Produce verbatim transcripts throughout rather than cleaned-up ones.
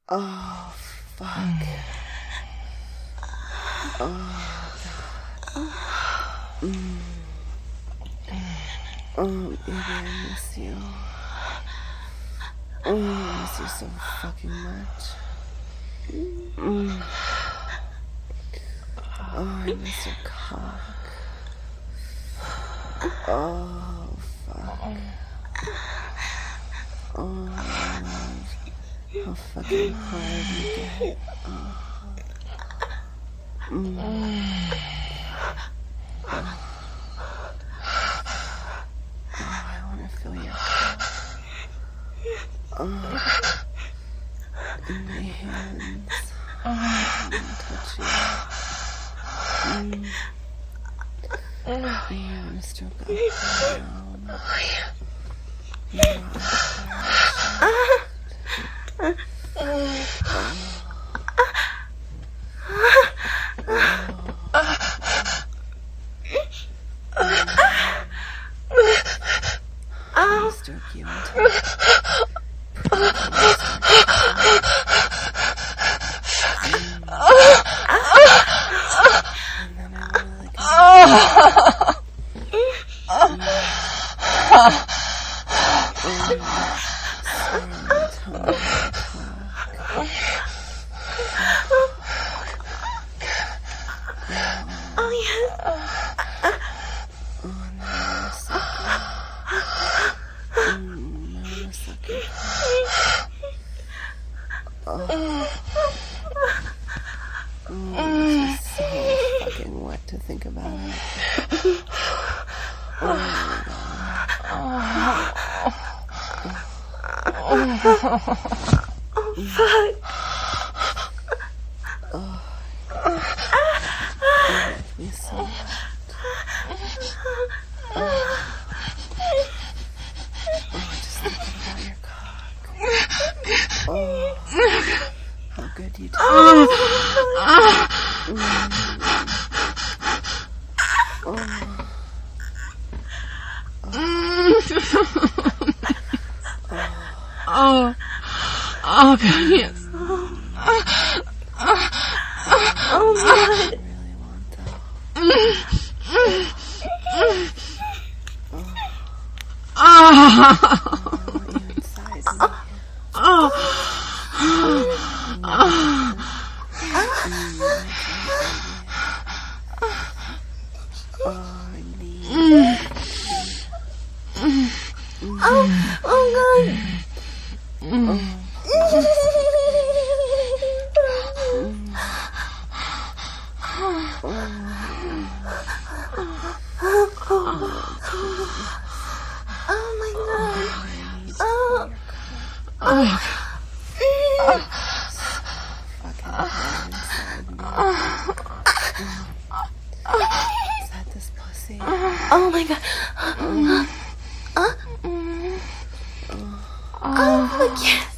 Oh, fuck. Oh, God. Mm. Oh, baby, I miss you. Oh, I miss you so fucking much. Mm. Oh, I miss your cock. Oh, fuck. Oh, I love how fucking hard you get. Oh. Mm. Oh. Oh, I want to feel your cock. Oh. In my hands. I want to touch you. Mm. I want to stroke up and down. Your I'll stroke you until you start and then I will like oh yes. Oh, and then I will suck you. Mm, I will suck you. Oh. Mm, it's just so fucking wet to think about it. Oh my God. Oh, fuck. Oh. You make me so wet. Oh. Oh, just thinking about your cock. Oh. How good you do. Mm. Oh. Oh, oh, God, yes. Oh, oh, God. I really want that. Oh, oh, you inside me. Oh, oh, I need you. Oh, oh, God. Oh. Oh my God. Oh. oh, Fucking hard inside me. Is that this pussy? Oh my God. Oh. Oh, fuck yes.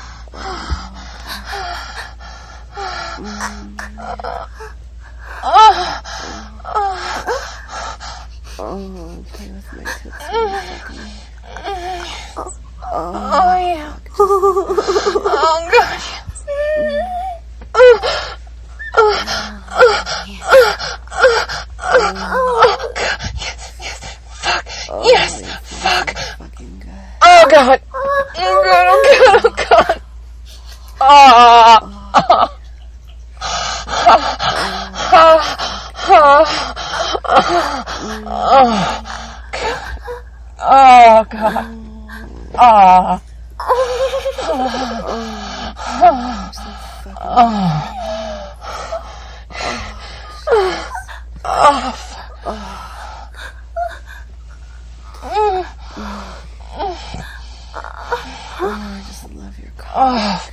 Oh, play with my tits and fuck me. Oh, oh, yeah. fuck, just Oh, God. Oh, God. Yes, yes. Fuck. oh, Yes. you're Fuck. fucking good. Oh, God. Oh, God. Oh, God. Oh, God. Oh. Oh. Oh, God. Oh. I'm so fucking Oh. Oh. Oh, I just love your cock. Oh.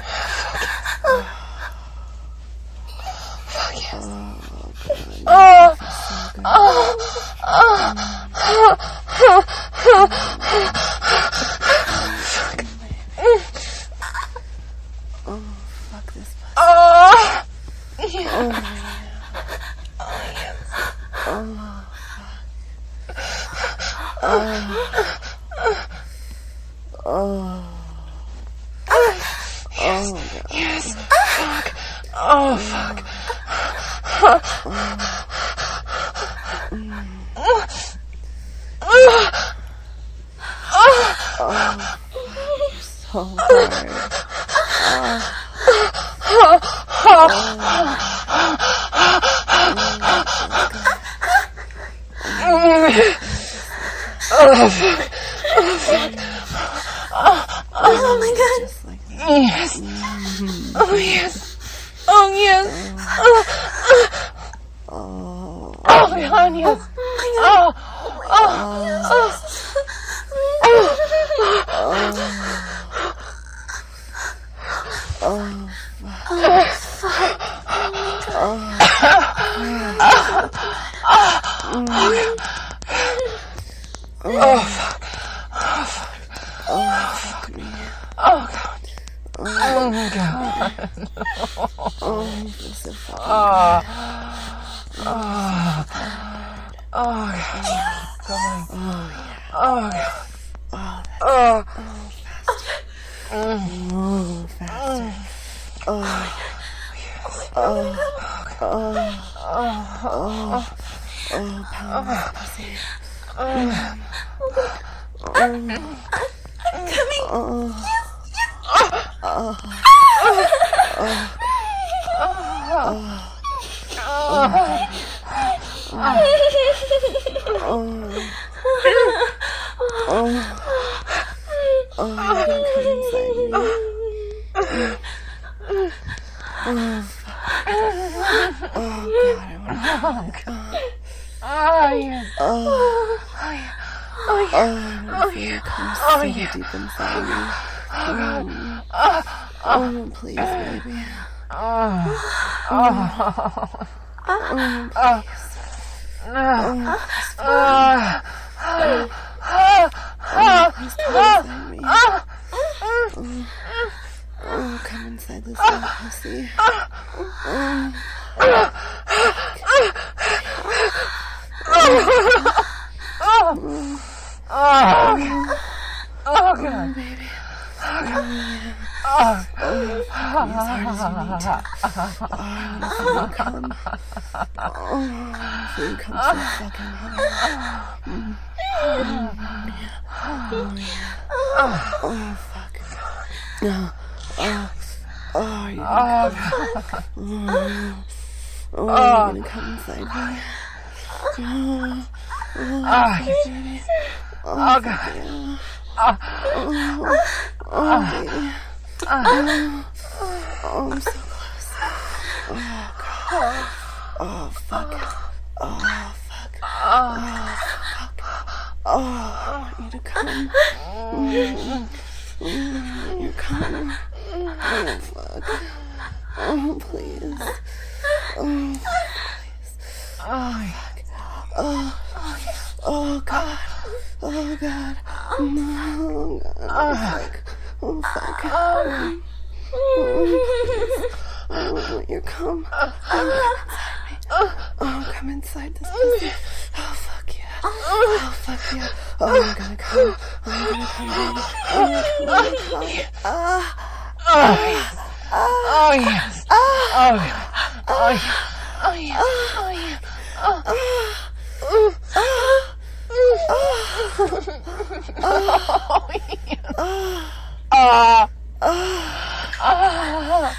Oh, God, you feel so good. Oh, fuck this pussy. Oh. Yeah. Oh, yeah. Oh, yes. Oh, fuck. Oh. Oh. Oh, God. Yes. Fuck. Oh, fuck. So hard. Oh, fuck. Oh my God. Just like that. Yes. Oh, yes. Oh, yes. Oh. Oh, God, yes. Oh, oh, oh. Oh, fuck. Oh, fuck. Oh, fuck me. Oh, God. Oh, my God. Oh, I feel so fucking Oh, good. oh, oh, God. Oh, yeah. Oh, God. Oh, that's Oh, oh, faster. Oh, oh, oh, oh, oh, pound this pussy. I'm coming. Oh, oh, you can come inside me. Oh, fuck. Oh, God, I want to oh, yes. Oh, Oh, yeah. oh, I want to feel you come so Oh, yeah. deep inside me. Mm. Oh, please, baby. Oh, oh, Oh, oh, oh, oh, oh, please come inside me. Oh, oh, come inside this little pussy. Oh, oh, oh, God. baby. Oh, Oh, as hard as you need to. Oh, I want to feel you come. Oh, I want to feel you come so fucking hard. Mm. Mm, yeah. Oh, yeah. Oh, fuck. Oh, oh, oh, you're gonna come. Oh, oh, you're gonna come inside me. Oh, oh, baby. oh, God. Yeah. Oh, Oh, oh, baby. Oh, oh, I'm so close. Oh, God. Oh, fuck. Oh, fuck. Oh, fuck. Oh, I want you to come. Mm, mm, you're coming. Oh, fuck. Oh, please. Oh, please. oh, Oh, oh, God. Oh, God. No, God. Oh, fuck. Oh, fuck. Oh, I want you to come. Oh, come inside me. Oh, come inside this pussy. Oh, fuck yeah. Oh, fuck yeah. Oh, I'm gonna come. I'm gonna come, baby. Oh, I'm gonna come. Ah. oh, yes. Oh, yes. Oh, God. Oh, yes. Oh, yes. Oh, yes. Oh, oh, yes. Ah. Ah.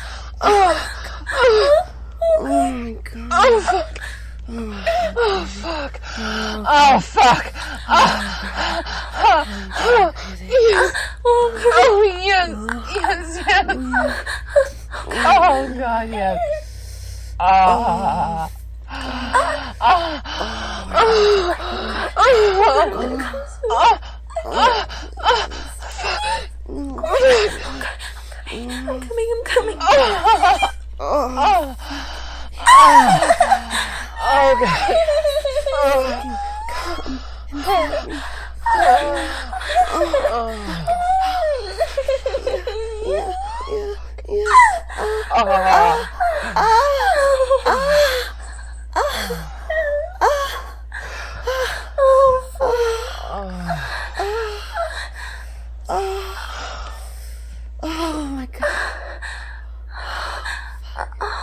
Oh, my God. Oh, fuck. Oh, fuck. Oh, fuck. Oh, yes. Yes, yes. Oh, God, yes. Ah. I'm coming, I'm coming. Oh, Oh, God. come inside me. Yeah, yeah, yeah. Oh, my God. Oh,